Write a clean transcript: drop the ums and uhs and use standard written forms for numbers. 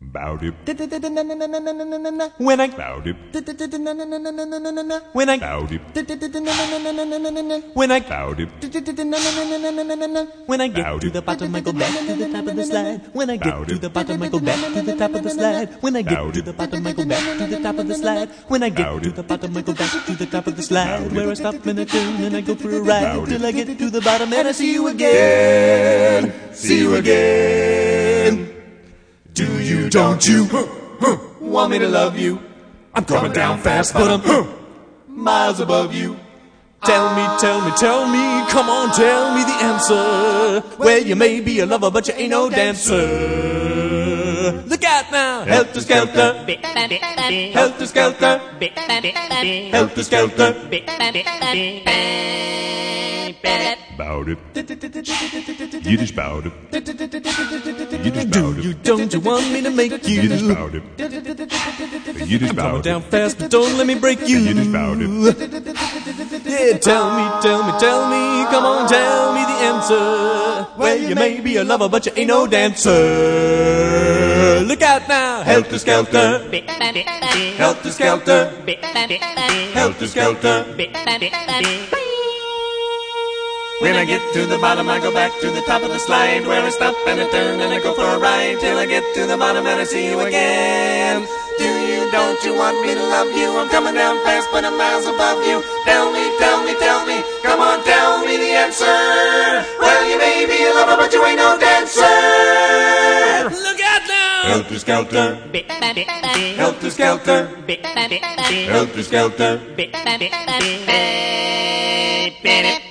Bout it. When I Bout it. when I Bout it. when I Bout it. when I get to the bottom, I go back to the top of the slide. When I get to the bottom, I go back to the top of the slide. When I get to the bottom, I go back to the top of the slide. When I get to the bottom, I go back to the top of the slide. Where I stop and I turn and I go for a ride till I get to the bottom and I see you again. See you again. Do you, don't you want me to love you? I'm coming down fast, But I'm miles above you. Tell me, come on, tell me the answer. Well, you may be a lover, but you ain't no dancer. Look out now, helter skelter, helter skelter, helter skelter. Bout it. Yiddish bout it. Yiddish Do bout you, it. don't you want me to make Yiddish you? bout it. Yiddish Coming bout down it. fast, but don't let me break you. Yiddish bout it. Yeah, tell me, come on, tell me the answer. Well, you may be a lover, but you ain't no dancer. Look out now, helter skelter, helter skelter, helter skelter. When I get to the bottom, I go back to the top of the slide, where I stop and I turn and I go for a ride till I get to the bottom and I see you again. Do you, don't you want me to love you? I'm coming down fast, but I'm miles above you. Tell me, come on, tell me the answer. Well, you may be a lover, but you ain't no dancer. Look out now! Helter skelter. Helter skelter, Helter skelter. helter skelter.